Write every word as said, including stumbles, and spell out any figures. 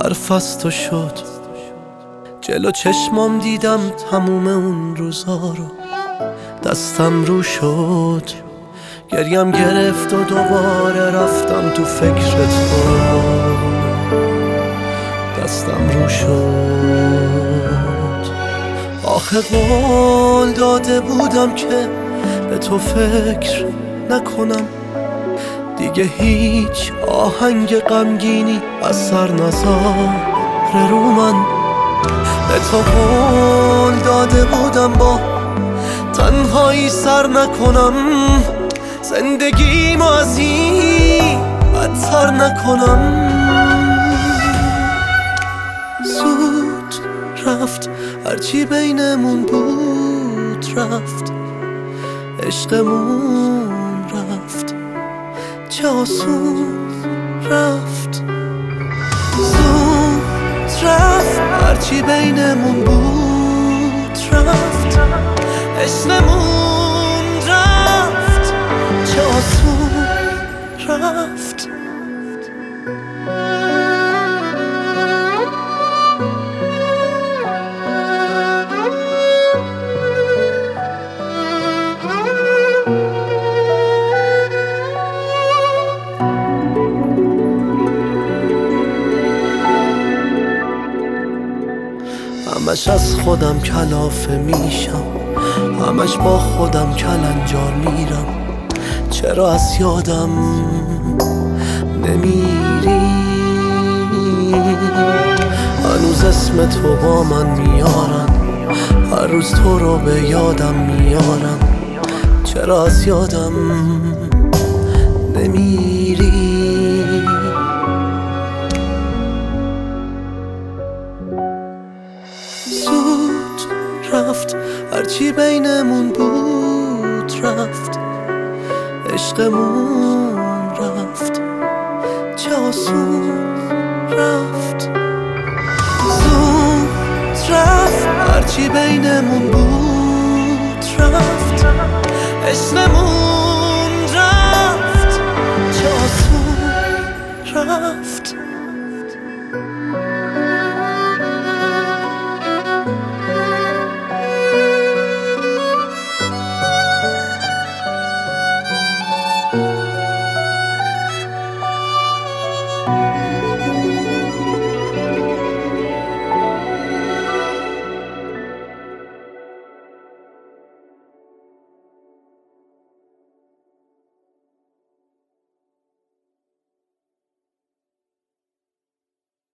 حرف از تو شد، جلو چشمام دیدم تموم اون روزا رو. دستم رو شد، گریم گرفت و دوباره رفتم تو فکر تو. دستم رو شد، آخه قول داده بودم که به تو فکر نکنم دیگه، هیچ آهنگ غمگینی اثر نذاره رو من. به تو قول داده بودم با تنهایی سر نکنم، زندگیمو از این بدتر نکنم. زود رفت هرچی بینمون بود، رفت عشقمون رفت، چه آسون رفت. زود رفت هرچی بینمون بود، رفت عشقمون رفت، چه آسون رفت. همش از خودم کلافه میشم، همش با خودم کلنجار میرم. چرا از یادم نمیری؟ هنوز اسم تو با من میارن، هر روز تو رو به یادم میارم. چرا از یادم نمیری؟ زود رفت هرچی بینمون بود، رفت عشقمون رفت، چه آسون رفت. زود رفت هرچی بینمون بود، رفت عشقمون رفت، چه آسون رفت.